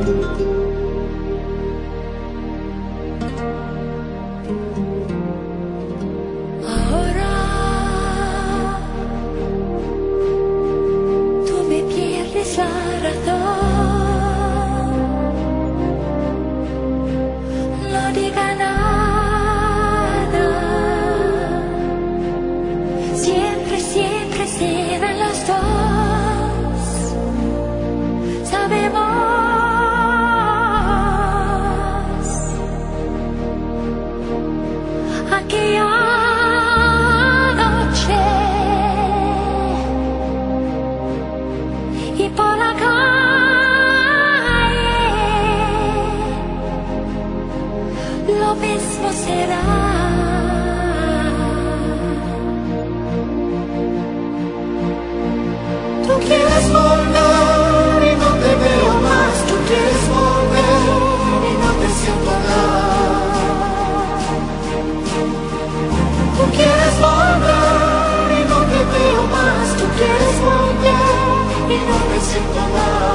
Ahora tú me pierdes la razón. No diga nada. Siempre, siempre serán los dos. Sabemos. Aquella noche y por la calle lo mismo será. Tú quieres volver y no te veo más. Tú quieres volver y no te siento nada. Tú quieres volver y no te veo más. Tú quieres volver y no te siento nada.